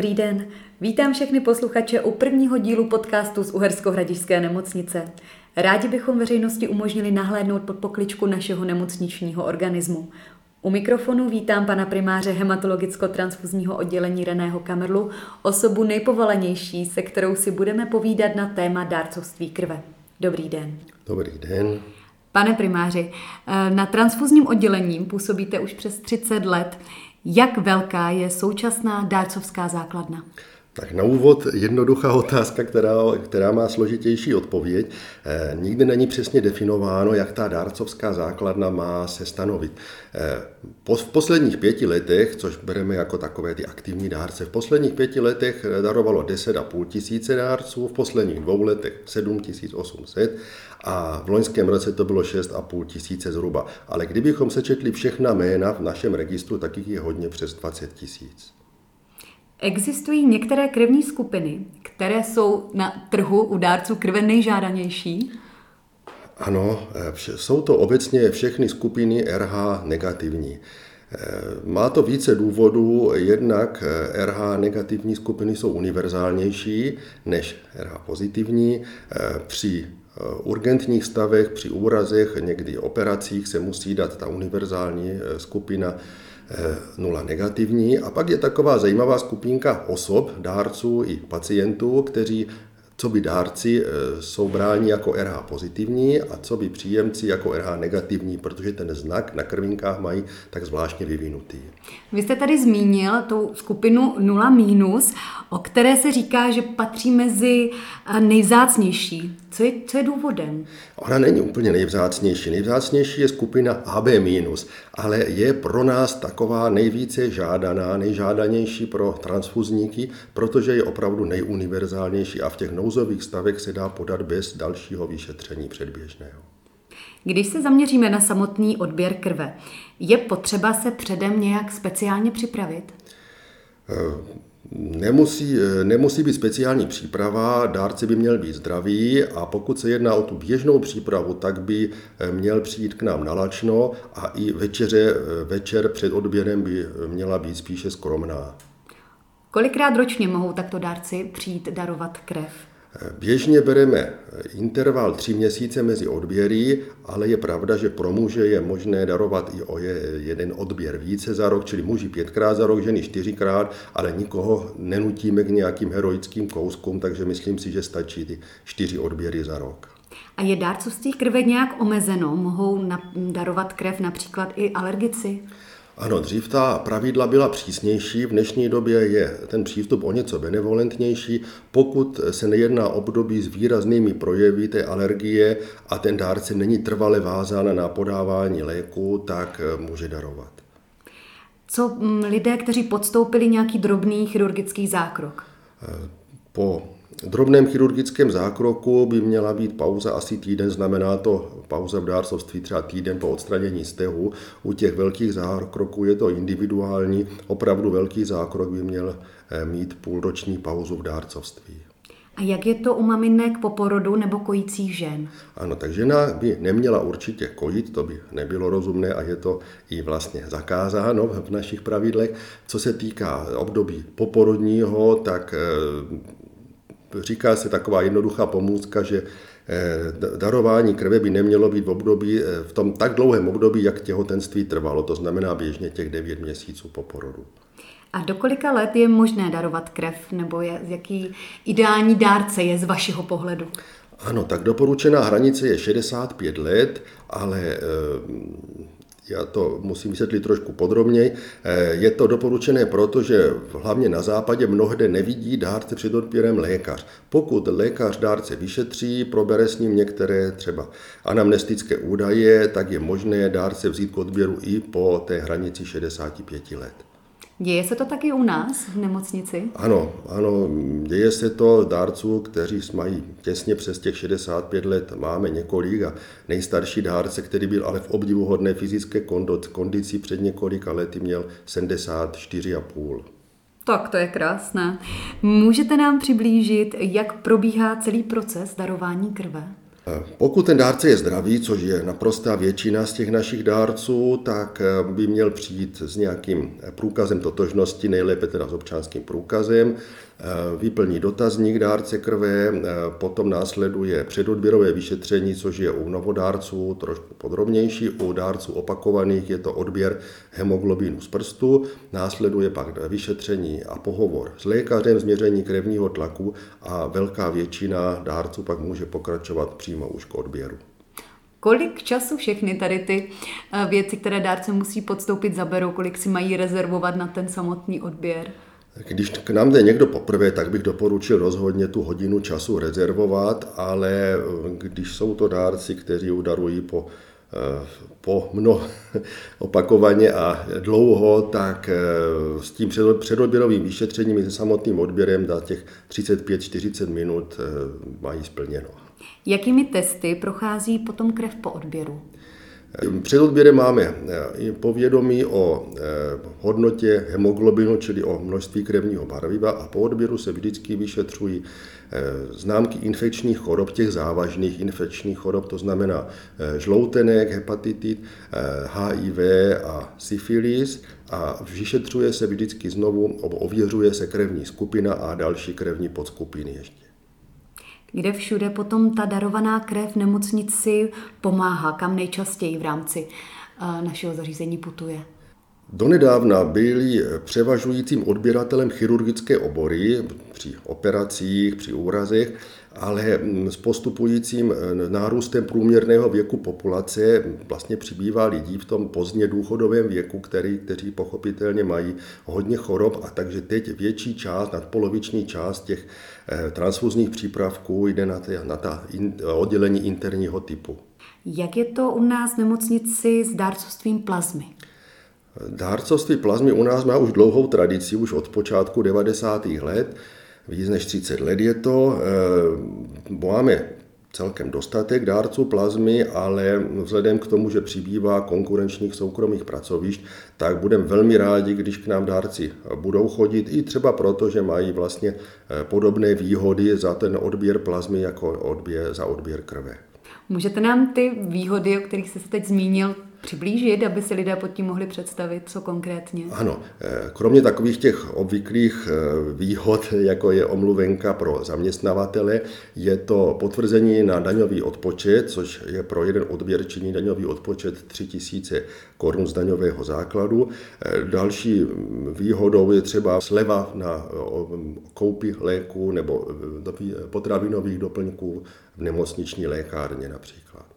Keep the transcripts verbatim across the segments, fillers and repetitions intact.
Dobrý den, vítám všechny posluchače u prvního dílu podcastu z Uherskohradišťské nemocnice. Rádi bychom veřejnosti umožnili nahlédnout pod pokličku našeho nemocničního organismu. U mikrofonu vítám pana primáře hematologicko-transfuzního oddělení Reného Kamerlu, osobu nejpovolanější, se kterou si budeme povídat na téma dárcovství krve. Dobrý den. Dobrý den. Pane primáři, na transfuzním oddělení působíte už přes třicet let. Jak velká je současná dárcovská základna? Tak na úvod jednoduchá otázka, která, která má složitější odpověď. E, nikdy není přesně definováno, jak ta dárcovská základna má se stanovit. E, po, v posledních pěti letech, což bereme jako takové ty aktivní dárce, v posledních pěti letech darovalo deset a půl tisíce dárců, v posledních dvou letech sedm tisíc osm set a v loňském roce to bylo šest a půl tisíce zhruba. Ale kdybychom sečetli všechna jména v našem registru, tak jich je hodně přes dvacet tisíc. Existují některé krevní skupiny, které jsou na trhu u dárců krve nejžádanější? Ano, jsou to obecně všechny skupiny R H negativní. Má to více důvodů, jednak R H negativní skupiny jsou univerzálnější než R H pozitivní. Při urgentních stavech, při úrazech, někdy operacích se musí dát ta univerzální skupina nula negativní. A pak je taková zajímavá skupinka osob, dárců i pacientů, kteří co by dárci jsou bráni jako R H pozitivní a co by příjemci jako R H negativní, protože ten znak na krvinkách mají tak zvláštně vyvinutý. Vy jste tady zmínil tu skupinu nula mínus, o které se říká, že patří mezi nejvzácnější. Co je, co je důvodem? Ona není úplně nejvzácnější. Nejvzácnější je skupina A B minus, ale je pro nás taková nejvíce žádaná, nejžádanější pro transfuzníky, protože je opravdu nejuniverzálnější a v těch nouzových stavech se dá podat bez dalšího vyšetření předběžného. Když se zaměříme na samotný odběr krve, je potřeba se předem nějak speciálně připravit? Nemusí, nemusí být speciální příprava, dárce by měl být zdravý a pokud se jedná o tu běžnou přípravu, tak by měl přijít k nám na lačno a i večeře, večer před odběrem by měla být spíše skromná. Kolikrát ročně mohou takto dárci přijít darovat krev? Běžně bereme interval tři měsíce mezi odběry, ale je pravda, že pro muže je možné darovat i o jeden odběr více za rok, čili muži pětkrát za rok, ženy čtyřikrát, ale nikoho nenutíme k nějakým heroickým kouskům, takže myslím si, že stačí ty čtyři odběry za rok. A je dárcovství krve nějak omezeno? Mohou darovat krev například i alergici? Ano, dřív ta pravidla byla přísnější, v dnešní době je ten přístup o něco benevolentnější, pokud se nejedná období s výraznými projevy té alergie a ten dárce není trvale vázán na podávání léku, tak může darovat. Co lidé, kteří podstoupili nějaký drobný chirurgický zákrok? Po drobném chirurgickém zákroku by měla být pauza asi týden, znamená to pauza v dárcovství třeba týden po odstranění stehu. U těch velkých zákroků je to individuální, opravdu velký zákrok by měl mít půlroční pauzu v dárcovství. A jak je to u maminek po porodu nebo kojících žen? Ano, tak žena by neměla určitě kojit, to by nebylo rozumné a je to i vlastně zakázáno v našich pravidlech. Co se týká období poporodního, tak říká se taková jednoduchá pomůcka, že darování krve by nemělo být v období, v tom tak dlouhém období, jak těhotenství trvalo, to znamená běžně těch devět měsíců po porodu. A do kolika let je možné darovat krev, nebo je, jaký ideální dárce je z vašeho pohledu? Ano, tak doporučená hranice je šedesát pět let, ale já to musím vysvětlit trošku podrobněji. Je to doporučené proto, že hlavně na západě mnohde nevidí dárce před odběrem lékař. Pokud lékař dárce vyšetří, probere s ním některé třeba anamnestické údaje, tak je možné dárce vzít k odběru i po té hranici šedesát pět let. Děje se to taky u nás v nemocnici? Ano, ano, děje se to dárců, kteří mají těsně přes těch šedesát pět let, máme několik a nejstarší dárce, který byl ale v obdivuhodné fyzické kondici před několika lety, měl sedmdesát čtyři a půl. Tak to je krásné. Můžete nám přiblížit, jak probíhá celý proces darování krve? Pokud ten dárce je zdravý, což je naprostá většina z těch našich dárců, tak by měl přijít s nějakým průkazem totožnosti, nejlépe teda s občanským průkazem, vyplní dotazník dárce krve, potom následuje předodběrové vyšetření, což je u novodárců trošku podrobnější, u dárců opakovaných je to odběr hemoglobinu z prstu, následuje pak vyšetření a pohovor s lékařem, změření krevního tlaku a velká většina dárců pak může pokračovat přímo už k odběru. Kolik času všechny tady ty věci, které dárce musí podstoupit, zaberou, kolik si mají rezervovat na ten samotný odběr? Když k nám jde někdo poprvé, tak bych doporučil rozhodně tu hodinu času rezervovat, ale když jsou to dárci, kteří udarují po, po mno opakovaně a dlouho, tak s tím předodběrovým vyšetřením i se samotným odběrem za těch třicet pět čtyřicet minut mají splněno. Jakými testy prochází potom krev po odběru? Před odběrem máme povědomí o hodnotě hemoglobinu, čili o množství krevního barviva, a po odběru se vždycky vyšetřují známky infekčních chorob, těch závažných infekčních chorob, to znamená žloutenek, hepatitit, H I V a syfilis, a vyšetřuje se vždycky znovu, ověřuje se krevní skupina a další krevní podskupiny ještě. Kde všude potom ta darovaná krev v nemocnici pomáhá, kam nejčastěji v rámci našeho zařízení putuje? Donedávna byli převažujícím odběratelem chirurgické obory při operacích, při úrazech, ale s postupujícím nárůstem průměrného věku populace vlastně přibývá lidí v tom pozdně důchodovém věku, který, kteří pochopitelně mají hodně chorob, a takže teď větší část, nadpoloviční část těch transfuzních přípravků jde na, ty, na ta in, oddělení interního typu. Jak je to u nás v nemocnici s dárcovstvím plazmy? Dárcovství plazmy u nás má už dlouhou tradici, už od počátku devadesátých let, víc než třicet let je to. Máme celkem dostatek dárců plazmy, ale vzhledem k tomu, že přibývá konkurenčních soukromých pracovišť, tak budeme velmi rádi, když k nám dárci budou chodit, i třeba proto, že mají vlastně podobné výhody za ten odběr plazmy jako odběr, za odběr krve. Můžete nám ty výhody, o kterých jste se teď zmínil, přiblížit, aby si lidé pod tím mohli představit, co konkrétně? Ano, kromě takových těch obvyklých výhod, jako je omluvenka pro zaměstnavatele, je to potvrzení na daňový odpočet, což je pro jeden odběr činí daňový odpočet tři tisíce korun z daňového základu. Další výhodou je třeba sleva na koupi léku nebo potravinových doplňků v nemocniční lékárně například.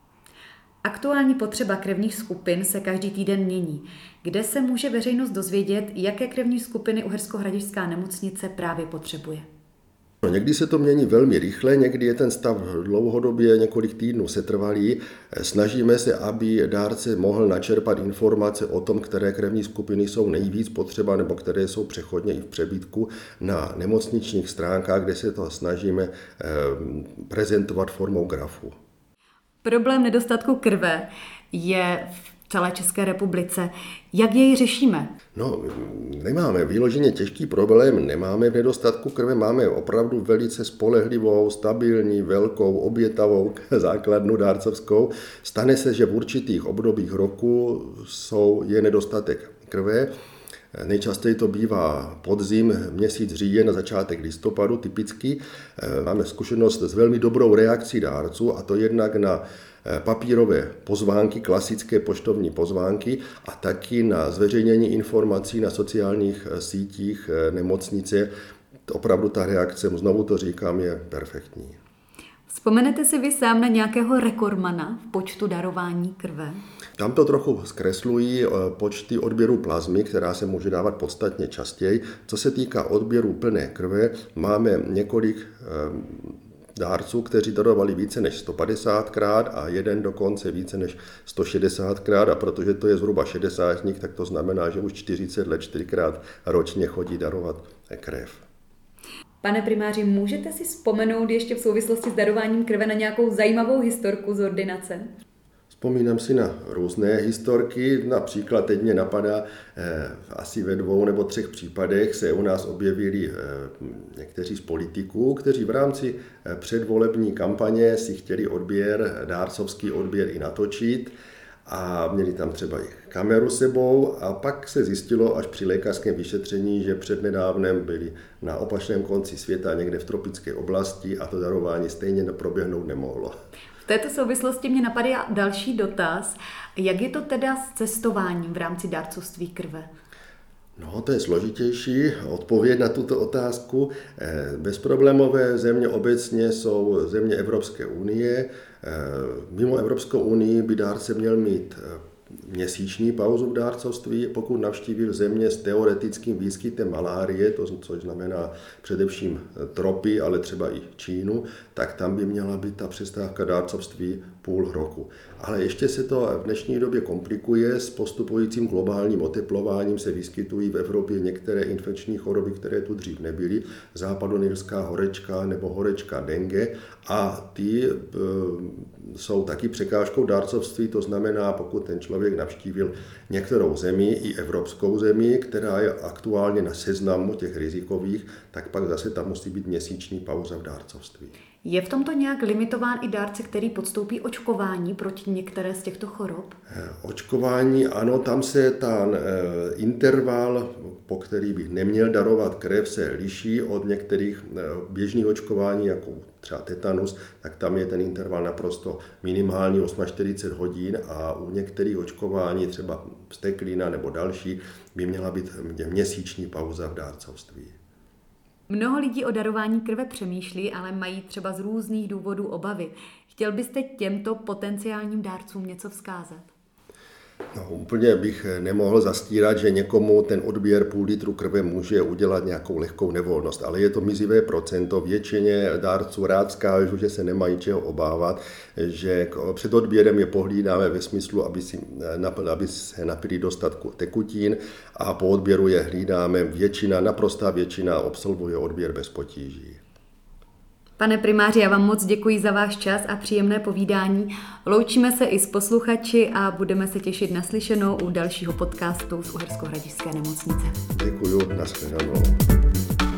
Aktuální potřeba krevních skupin se každý týden mění. Kde se může veřejnost dozvědět, jaké krevní skupiny Uherskohradišťská nemocnice právě potřebuje? No, někdy se to mění velmi rychle, někdy je ten stav dlouhodobě několik týdnů setrvalý. Snažíme se, aby dárce mohl načerpat informace o tom, které krevní skupiny jsou nejvíc potřeba nebo které jsou přechodně i v přebytku na nemocničních stránkách, kde se to snažíme prezentovat formou grafu. Problém nedostatku krve je v celé České republice. Jak jej řešíme? No, nemáme vyloženě těžký problém, nemáme v nedostatku krve, máme opravdu velice spolehlivou, stabilní, velkou, obětavou základnu dárcovskou. Stane se, že v určitých obdobích roku jsou, je nedostatek krve. Nejčastěji to bývá podzim, měsíc říjen, na začátek listopadu typicky. Máme zkušenost s velmi dobrou reakcí dárců, a to jednak na papírové pozvánky, klasické poštovní pozvánky, a taky na zveřejnění informací na sociálních sítích nemocnice. Opravdu ta reakce, znovu to říkám, je perfektní. Vzpomenete si vy sám na nějakého rekordmana v počtu darování krve? Tam to trochu zkreslují počty odběrů plazmy, která se může dávat podstatně častěji. Co se týká odběru plné krve, máme několik dárců, kteří darovali více než sto padesátkrát a jeden dokonce více než sto šedesátkrát, a protože to je zhruba šedesátník, tak to znamená, že už čtyřicet let čtyřikrát ročně chodí darovat krev. Pane primáři, můžete si vzpomenout ještě v souvislosti s darováním krve na nějakou zajímavou historku z ordinace? Vzpomínám si na různé historky, například teď mě napadá, eh, asi ve dvou nebo třech případech se u nás objevili eh, někteří z politiků, kteří v rámci eh, předvolební kampaně si chtěli odběr, dárcovský odběr i natočit a měli tam třeba i kameru sebou a pak se zjistilo až při lékařském vyšetření, že přednedávnem byli na opačném konci světa někde v tropické oblasti a to darování stejně proběhnout nemohlo. V této souvislosti mě napadá další dotaz. Jak je to teda s cestováním v rámci dárcovství krve? No, to je složitější odpověď na tuto otázku. Bezproblémové země obecně jsou země Evropské unie. Mimo Evropskou unii by dárce měl mít měsíční pauzu v dárcovství, pokud navštívil země s teoretickým výskytem malárie, to, což znamená především tropy, ale třeba i Čínu, tak tam by měla být ta přestávka dárcovství půl roku. Ale ještě se to v dnešní době komplikuje, s postupujícím globálním oteplováním se vyskytují v Evropě některé infekční choroby, které tu dřív nebyly, západonilská horečka nebo horečka dengue a ty e, jsou taky překážkou dárcovství, to znamená, pokud ten člověk navštívil některou zemi, i evropskou zemi, která je aktuálně na seznamu těch rizikových, tak pak zase tam musí být měsíční pauza v dárcovství. Je v tomto nějak limitován i dárce, který podstoupí očkování proti některé z těchto chorob? Očkování, ano, tam se ten interval, po který bych neměl darovat krev, se liší od některých běžných očkování, jako třeba tetanus, tak tam je ten interval naprosto minimální čtyřicet osm hodin a u některých očkování, třeba vzteklina nebo další, by měla být měsíční pauza v dárcovství. Mnoho lidí o darování krve přemýšlí, ale mají třeba z různých důvodů obavy. Chtěl byste těmto potenciálním dárcům něco vzkázat? No, úplně bych nemohl zastírat, že někomu ten odběr půl litru krve může udělat nějakou lehkou nevolnost, ale je to mizivé procento. Většině dárců rád zkážu, že se nemají čeho obávat, že před odběrem je pohlídáme ve smyslu, aby, si, aby se napili dostatku tekutin a po odběru je hlídáme. Většina, naprostá většina absolvuje odběr bez potíží. Pane primáři, já vám moc děkuji za váš čas a příjemné povídání. Loučíme se i s posluchači a budeme se těšit na slyšenou u dalšího podcastu z Uherskohradišťské nemocnice. Děkuji, nashledanou.